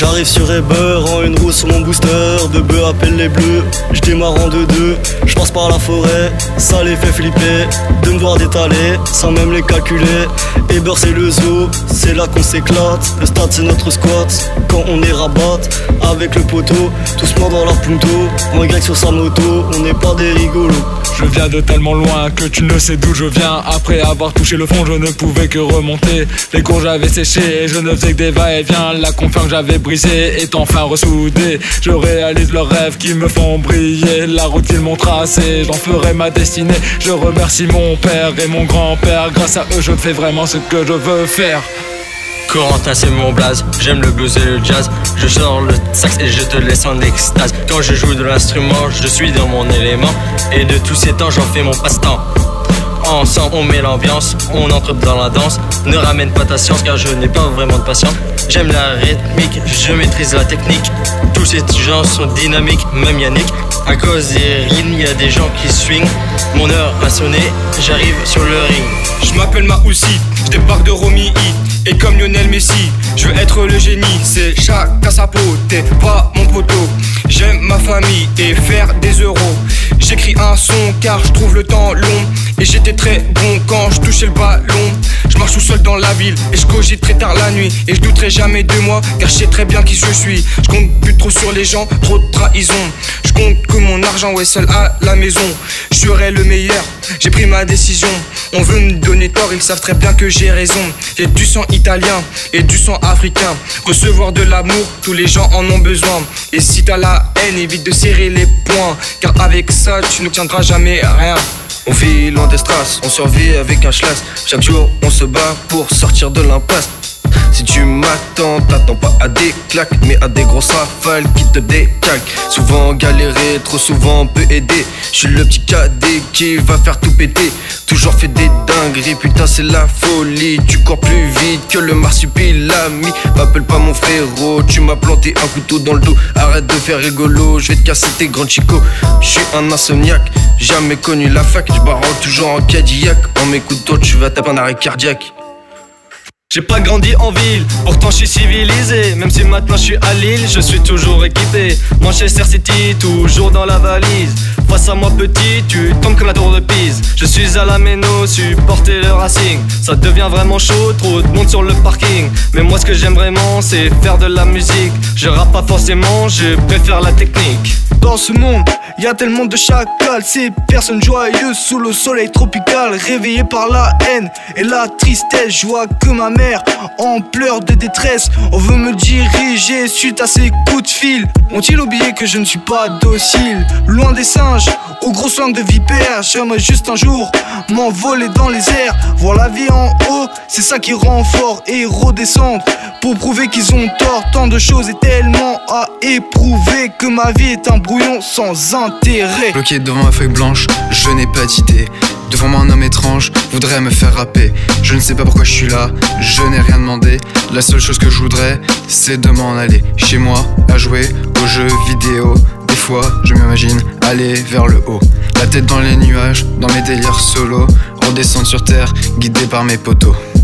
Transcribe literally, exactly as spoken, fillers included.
J'arrive sur Eber en une roue sur mon booster. De bœufs appelle les bleus, je démarre en deux deux. Je passe par la forêt, ça les fait flipper de me voir détaler sans même les calculer. Eber c'est le zoo, c'est là qu'on s'éclate. Le stade c'est notre squat, quand on est rabat avec le poteau, tous morts dans leur punto. En Y sur sa moto, on n'est pas des rigolos. Je viens de tellement loin que tu ne sais d'où je viens. Après avoir touché le fond, je ne pouvais que remonter. Les cours j'avais séché et je ne faisais que des va-et-vient. La confiance que j'avais brisée est enfin ressoudée. Je réalise leurs rêves qui me font briller. La route qu'ils m'ont tracée, j'en ferai ma destinée. Je remercie mon père et mon grand-père. Grâce à eux je fais vraiment ce que je veux faire. Corentin c'est mon blaze, j'aime le blues et le jazz. Je sors le sax et je te laisse en extase. Quand je joue de l'instrument, je suis dans mon élément. Et de tous ces temps, j'en fais mon passe-temps. Ensemble on met l'ambiance, on entre dans la danse. Ne ramène pas ta science car je n'ai pas vraiment de patience. J'aime la rythmique, je maîtrise la technique. Tous ces gens sont dynamiques, même Yannick. À cause des rythmes, y a des gens qui swing. Mon heure a sonné, j'arrive sur le ring. Je m'appelle Maoussi, je débarque de Romilly. Et comme Lionel Messi, je veux être le génie. C'est chacun sa peau, t'es pas mon poteau. J'aime ma famille et faire des euros. J'écris un son car je trouve le temps long. Et j'étais très bon quand je touchais le ballon. Je marche tout seul dans la ville et je cogite très tard la nuit. Et je douterai jamais de moi car je sais très bien qui je suis. Je compte plus trop sur les gens, trop de trahison. Je compte que mon argent, ouais, seul à la maison. Je serai le meilleur, j'ai pris ma décision. On veut me donner tort, ils savent très bien que j'ai raison. J'ai du sang italien et du sang africain. Recevoir de l'amour, tous les gens en ont besoin. Et si t'as la haine, évite de serrer les poings. Car avec ça, tu n'obtiendras jamais rien. On vit loin des strass, on survit avec un schlass. Chaque jour on se bat pour sortir de l'impasse. Si tu m'attends, t'attends pas à des claques, mais à des grosses rafales qui te décalquent. Souvent galéré, trop souvent peut aider. Je suis le petit cadet qui va faire tout péter. Toujours fait des dingueries, putain c'est la folie. Tu cours plus vite que le marsupilami. M'appelle pas mon frérot, tu m'as planté un couteau dans le dos. Arrête de faire rigolo, je vais te casser tes grands chicots. Je suis un insomniaque, jamais connu la fac. Je barre toujours en Cadillac. En m'écoutant tu vas taper un arrêt cardiaque. J'ai pas grandi en ville, pourtant je suis civilisé. Même si maintenant je suis à Lille, je suis toujours équipé. Manchester City, toujours dans la valise. Face à moi petit, tu tombes comme la tour de Pise. Je suis à la Méno, supporter le Racing. Ça devient vraiment chaud, trop de monde sur le parking. Mais moi ce que j'aime vraiment, c'est faire de la musique. Je rappe pas forcément, je préfère la technique. Dans ce monde, y a tellement de chacals. Ces personnes joyeuses sous le soleil tropical. Réveillées par la haine et la tristesse. Je vois que ma mère en pleurs de détresse. On veut me diriger suite à ces coups de fil. Ont-ils oublié que je ne suis pas docile? Loin des singes, aux grosses langues de vipères. J'aimerais juste un jour m'envoler dans les airs. Voir la vie en haut, c'est ça qui rend fort. Et redescendre pour prouver qu'ils ont tort. Tant de choses et tellement à éprouver que ma vie est un brouillon sans intérêt. Bloqué devant ma feuille blanche, je n'ai pas d'idée. Devant moi un homme étrange voudrait me faire rapper. Je ne sais pas pourquoi je suis là, je n'ai rien demandé. La seule chose que je voudrais, c'est de m'en aller chez moi, à jouer aux jeux vidéo. Des fois, je m'imagine aller vers le haut. La tête dans les nuages, dans mes délires solo. Redescendre sur terre, guidé par mes potos.